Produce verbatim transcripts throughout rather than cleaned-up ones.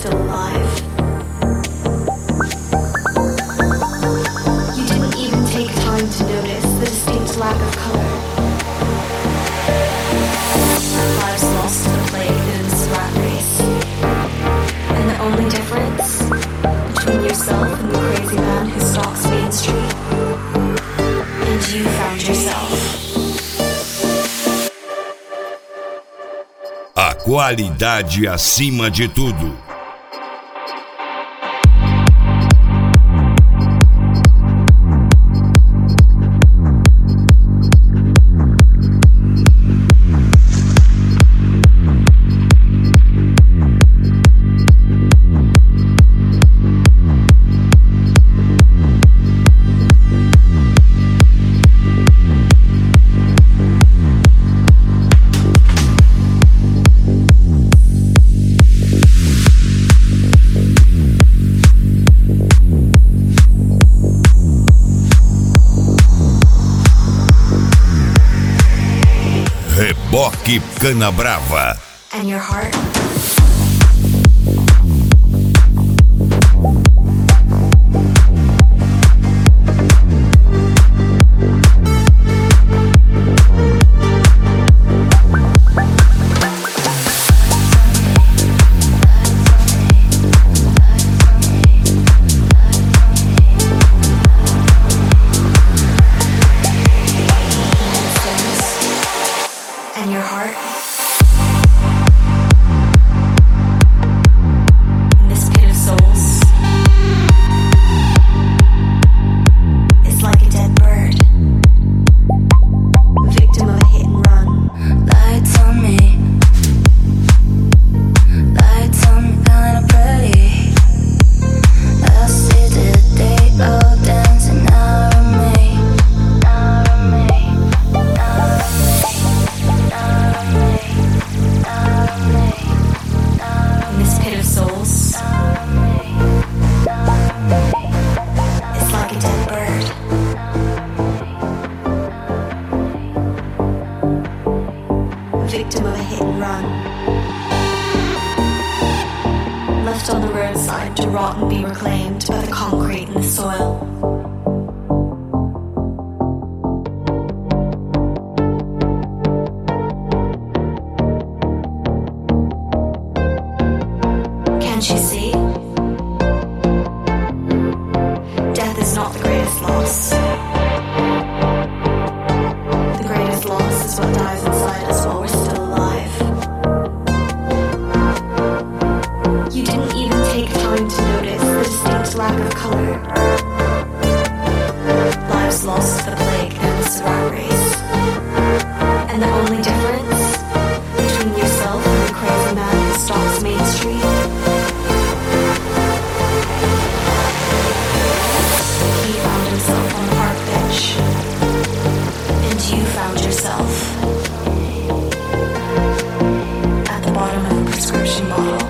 still alive. You didn't even take time to notice the distinct lack of color. Lives lost to the plague in this rat race. And the only difference between yourself and the crazy man who stalks Main Street, and you found yourself. A qualidade acima de tudo. Reboque Canabrava. And your heart? And your heart? In this pit of souls, it's like a dead bird, victim of a hit and run. Lights on me, lights on me, kinda pretty. I see the day all dancing out of me, out of me, out of me. In this pit of souls, it's like a dead bird, victim of a hit and run, left on the roadside to rot and be reclaimed by the concrete and the soil. Can't you see? Death is not the greatest loss. The greatest loss is what dies inside us while we're still alive. You didn't even take time to notice the distinct lack of color. Lives lost to the plague and this rat race. And the only difference between yourself and the crazy man who stalks Main Street, he found himself on the park bench, and you found yourself at the bottom of a prescription bottle.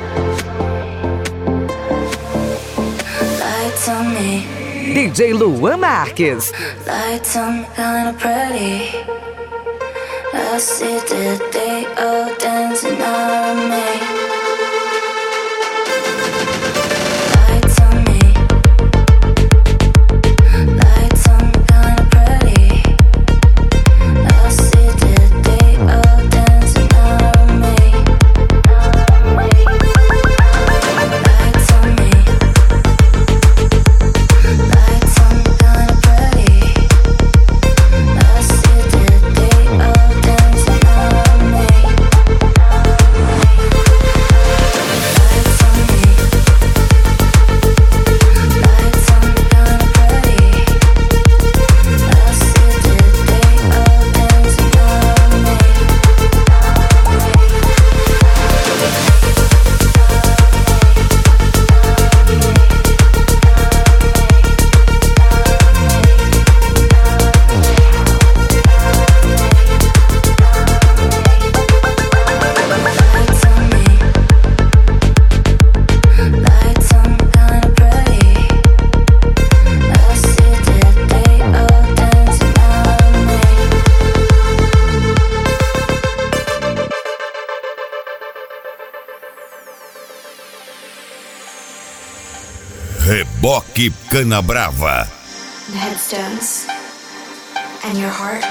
Lights on me, D J Luan Marques. lights on me, kinda pretty. I see the day all dancing out of me. Lights on me, lights on me, kinda pretty. I see the day all dancing out of me. Lights on me, lights on me, kinda pretty. I see the day all dancing out of me. Reboque Canabrava. The headstones and your heart.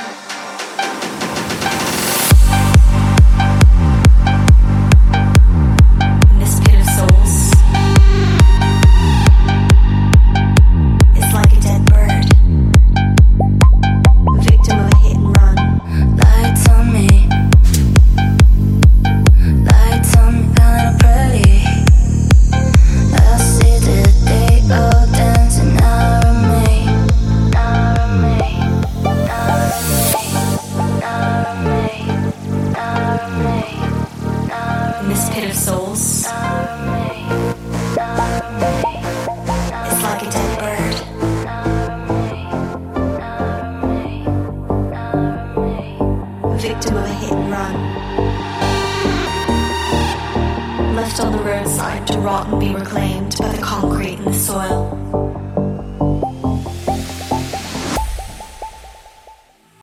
In this pit of souls, it's like a dead bird, victim of a hit and run. Lights on me, lights on me, kinda pretty. I see the day all dancing out of me, out of me, out of me, out of me, out of me, out of In this pit of souls, me, it's like a dead bird, victim of a hit and run, left on the roadside to rot and be reclaimed by the concrete and the soil.